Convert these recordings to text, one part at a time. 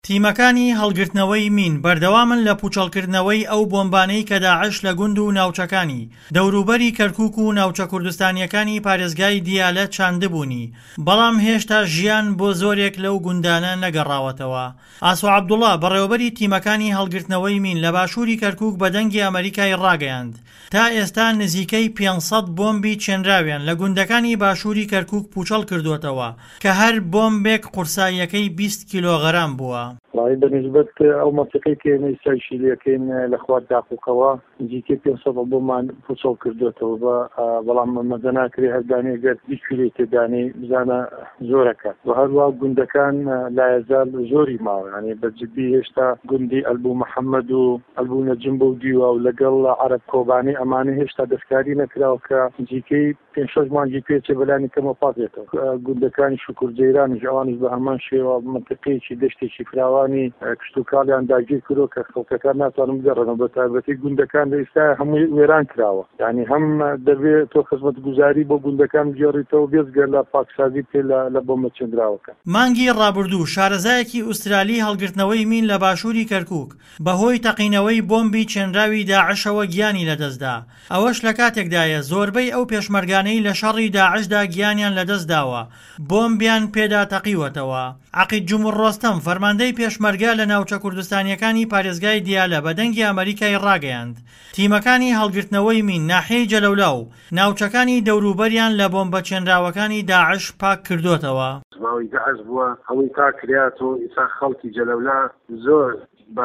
تیمەکانی هەڵگرتنەوەی مین بەردەوامن لە پوچەڵکردنەوەی ئەو بۆمبانەی کە داعش لە گوند و ناوچەکانی دەوروبەری کەرکووک و ناوچە کوردستانیەکانی پارێزگای دیالە چاندبوونی، بەڵام هێشتا ژیان بۆ زۆرێک لەو گوندانە نەگەڕاوەتەوە. ئاسۆ عەبدوڵڵا بەڕێوەبەری تیمەکانی هەڵگرتنەوەی مین لە باشووری کەرکووک بە دەنگی ئەمریکای ڕاگەیاند. تا ئێستا نزیکەی 500 بۆمبی چێنراویان لە گوندەکانی باشووری کەرکووک پوچەڵ کردووەتەوە کە هەر بۆمبێک قورساییەکەی 20 کیلۆغەرام بووە. بنسبة أو منطقي كين يسايشي لكن الأخوات داقوقوا نزيكي 500 بومان فوصل كردوته بلام مدنا كري هرداني قد بيشكليت داني بزانا زوركا وهروا قندكان لا يزال زوري معه يعني بجدي هشتا قندي ألبو محمد وألبو نجم بوديو أو لقل عرب كوباني أماني هشتا دفكاري نكرا وكا نزيكي تنشوز مان جي بيتش بلاني كما فاضيته قندكان شكر جيران جواني بهمان شي ومنطقي شي دشتي شي فراواني کشتوکالیان داگیر کرۆ کە خەڵکەکان ناتوانم بگەڕێنەوە بە تایبەتی گوندەکان لە ئێستا هەمووی وێران کراوە. یعنی هەم دەبێت تۆ خزمەتگوزاری بۆ گوندەکان بگێڕیتەوە بێزگەر لە پاکسازی پێ لە بۆمبە چێنراوەکە. مانگی ڕابردوو شارەزایەکی ئوسترالی هەڵگرتنەوەی مین لە باشووری کەرکووک بەهۆی تەقینەوەی بۆمبی چێنراوی داعشەوە گیانی لەدەستدا. ئەوەش لە کاتێکدایە زۆربەی ئەو پێشمەرگانەی لە شەڕی داعشدا گیانیان لەدەستداوە بۆمبیان پێدا تەقیوەتەوە. عەقید جومڕ ڕۆستەم فەرماندەی پێشمەرگە لە ناوچە کوردستانیەکانی پارێزگای دیالە بە دەنگی ئەمریکای ڕاگەیاند. تیمەکانی هەڵگرتنەوەی مین ناحیەی جەلەولا و ناوچەکانی دەوروبەریان لە بۆمبە چێنراوەکانی داعش پاک کردوتەوە. ماوەی داعش بووە ئەوەی تا کریاتەوە ئیسا خەڵکی جەلەولا زۆر بە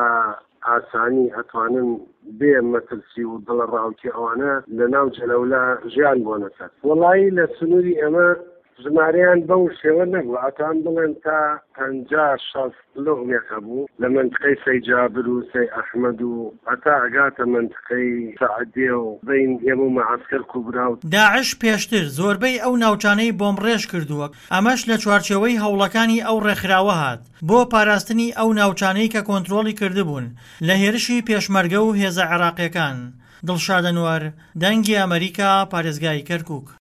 ئاسانی ئەتوانن بێ مەترسی و دڵە ڕاوکی ئەوانە لە ناو جەلەولا ژیان بۆ نەکات. وەڵایی لە سنووری ئەمە ژمارەیان بەو شێوە نەبوو ئەتان بڵێن تا 50-60 لۆغمێکە بوو لە منطقەی سەی جابر و سەی ئەحمەد و هەتا ئەگاتە منطقەی سەعەدیە و بین ئێمە و مەعەسکەر کوبرا و داعش پێشتر زۆربەی ئەو ناوچانەی بۆمبڕێژ کردووە. ئەمەش لە چوارچێوەی هەوڵەکانی ئەو ڕێکخراوە هات بۆ پاراستنی ئەو ناوچانەی کە کۆنتڕۆڵی کردبوون لە هێرشی پێشمەرگە و هێزە عێراقیەکان. دڵشاد ئەنوەر، دەنگی ئەمریکا، پارێزگای کەرکووک.